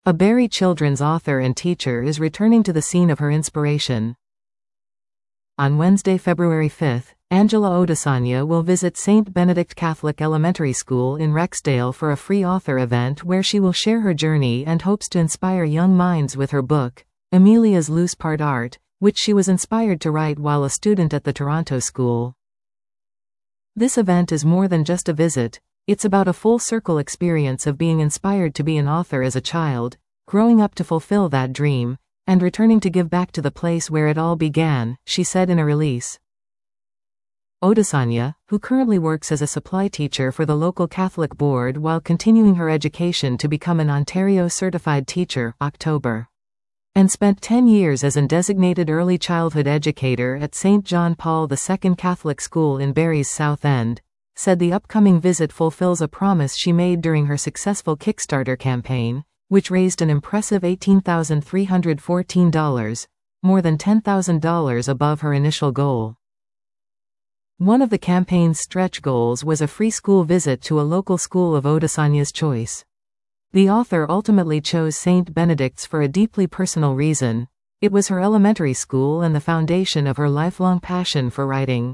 A Barrie children's author and teacher is returning to the scene of her inspiration. On Wednesday, February 5, Angela Odesanya will visit St. Benedict Catholic Elementary School in Rexdale for a free author event where she will share her journey and hopes to inspire young minds with her book, Amelia's Loose Part Art, which she was inspired to write while a student at the Toronto school. This event is more than just a visit, it's about a full-circle experience of being inspired to be an author as a child, growing up to fulfill that dream, and returning to give back to the place where it all began, she said in a release. Odesanya, who currently works as a supply teacher for the local Catholic board while continuing her education to become an Ontario certified teacher, October, and spent 10 years as a designated early childhood educator at St. John Paul II Catholic School in Barrie's South End, said the upcoming visit fulfills a promise she made during her successful Kickstarter campaign, which raised an impressive $18,314, more than $10,000 above her initial goal. One of the campaign's stretch goals was a free school visit to a local school of Odesanya's choice. The author ultimately chose St. Benedict's for a deeply personal reason. It was her elementary school and the foundation of her lifelong passion for writing.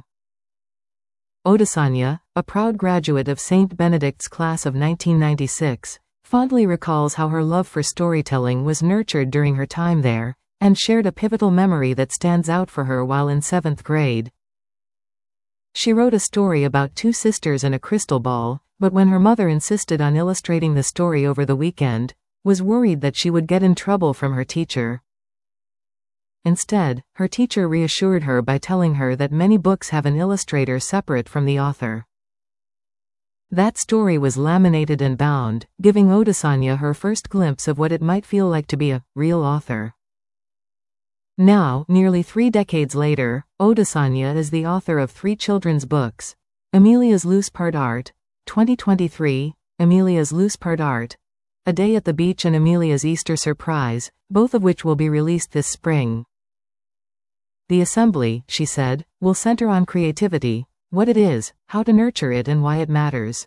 Odesanya, a proud graduate of St. Benedict's class of 1996, fondly recalls how her love for storytelling was nurtured during her time there, and shared a pivotal memory that stands out for her while in 7th grade. She wrote a story about two sisters and a crystal ball, but when her mother insisted on illustrating the story over the weekend, was worried that she would get in trouble from her teacher. Instead, her teacher reassured her by telling her that many books have an illustrator separate from the author. That story was laminated and bound, giving Odesanya her first glimpse of what it might feel like to be a real author. Now, nearly 3 decades later, Odesanya is the author of 3 children's books: Amelia's Loose Part Art, 2023, Amelia's Loose Part Art, A Day at the Beach, and Amelia's Easter Surprise, both of which will be released this spring. The assembly, she said, will center on creativity, what it is, how to nurture it, and why it matters.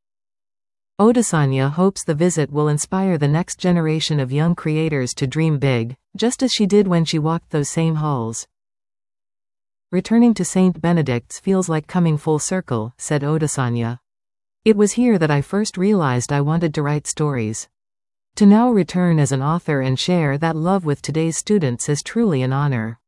Odesanya hopes the visit will inspire the next generation of young creators to dream big, just as she did when she walked those same halls. Returning to St. Benedict's feels like coming full circle, said Odesanya. It was here that I first realized I wanted to write stories. To now return as an author and share that love with today's students is truly an honor.